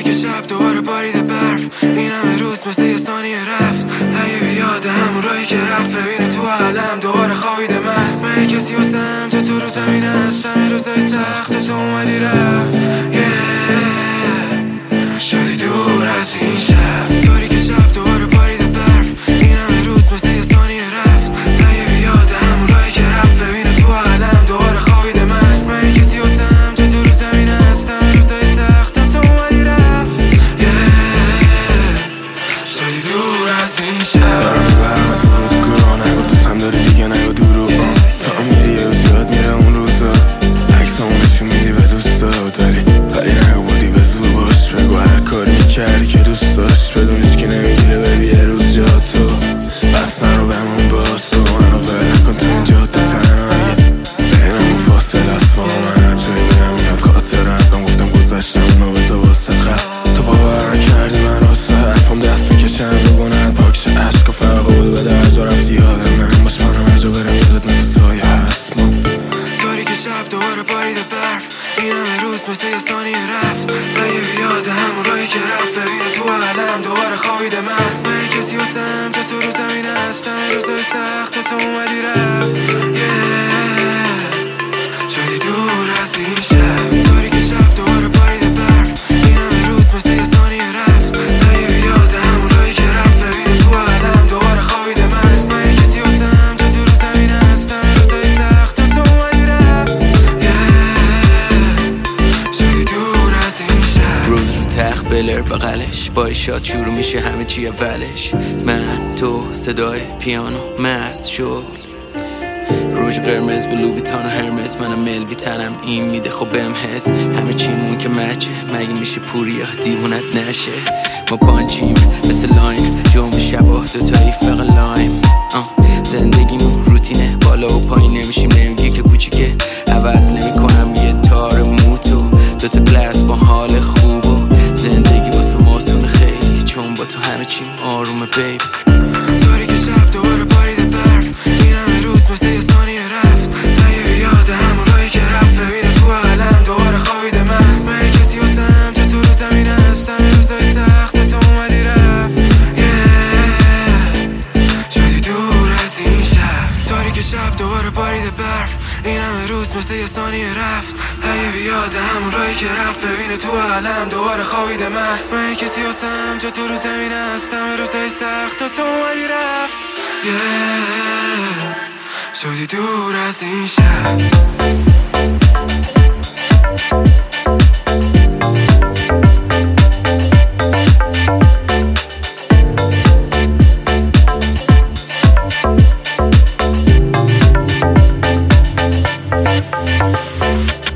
که شب دوباره بارید برف، این همه روز مثل یه ثانیه رفت. اگه بیاد همون راهی که رفت، ببینه تو عالم دوباره خوابیده مست. من کسی واسم چه تو رو زمین است، همه روزای سخت تو اومدی رفت. شدی دور از این شب، طوری که شب دوباره بارید برف، این همه روز مثل یه ثانیه رفت. اگه بیاد همون راهی که رفت، ببینه تو عالم دوباره خوابیده مست. من کسی واسم چه تو رو زمین است، همه روزای سخت تو اومدی رفت. شدی دور از این شب. دارم میبرمت فرود گروه، نگو دوستم داری دیگه نگو درو. تا میری یه روز یاد میره اون روزا، عکسامو نشون میدی به دوستات، ولی نگو بودی به زور باش. بگو هر کاری میکردی که دوست داشت، بدونیش که نمیگیره ببی یه روز جا تو. بس نرو بمون باز تو، منو ول کن تو این جاده تنهایی. بینمون فاصله است با من، هر جایی برم میاد خاطرت. من گفتم گذشتم اونو بذار واسه قبل، تو باور نکردی من راسته حرفم دست میکشم رو گناهت پاک شه. عشق و فرق بود بده هر جا رفتی یادم من باش، منم هر جا برم یادت مثل سایه هست. طوری که شب دوباره بارید برف، این همه روز مثل یه ثانیه رفت. اگه بیاد همون راهی که رفت، ببینه تو عالم دوباره خوابیده مست. من کسی واسم چه تو رو زمین است، همه روزای سخت تو اومدی رفت. شدی دور از این شب، طوری که شب دوباره بارید برف، این همه روز مثل یه ثانیه رفت. اگه بیاد همون راهی که رفت، ببینه تو عالم دوباره خوابیده مست. من کسی واسم چه تو رو زمین است، همه روزای سخت تو اومدی رفت. شدی دور از این شب. روز رو تخت بلر بغلش، با شاد شروع میشه همه چی اولش. من تو صدای پیانو مست شد، روژ قرمز بلوبیتان و هرمز. منم ملوی تنم این میده خب بهم حس، همه چیمون که مچه. مگه میشه پوریا دیوونت نشه؟ ما پانچیم مثل لایم، جنب شبا دوتایی فقط لایم. زندگیمون روتینه، بالا و پایین نمیشیم، نمیگی که کوچیکه. عوض نمیکنم یه تار موتو، دوتا گلاس با حال خوب. و زندگی واسه ماسون خیلی، چون با تو همه چیم آرومه بیب. طوری که شب دوباره بارید برف، این همه روز مثل یه ثانیه رفت. اگه بیاد همون راهی که رفت، ببینه تو عالم دوباره خوابیده مست. من کسی واسم چه تو رو زمین است، همه روزای سخت تو اومدی رفت. شدی دور از این شب، طوری که شب دوباره بارید برف، این همه روز مثل یه ثانیه رفت. اگه بیاد همون راهی که رفت، ببینه تو عالم دوباره خوابیده مست. من کسی واسم چه تو رو زمین است، همه روزای سخت تو اومدی رفت. شدی دور از این شب.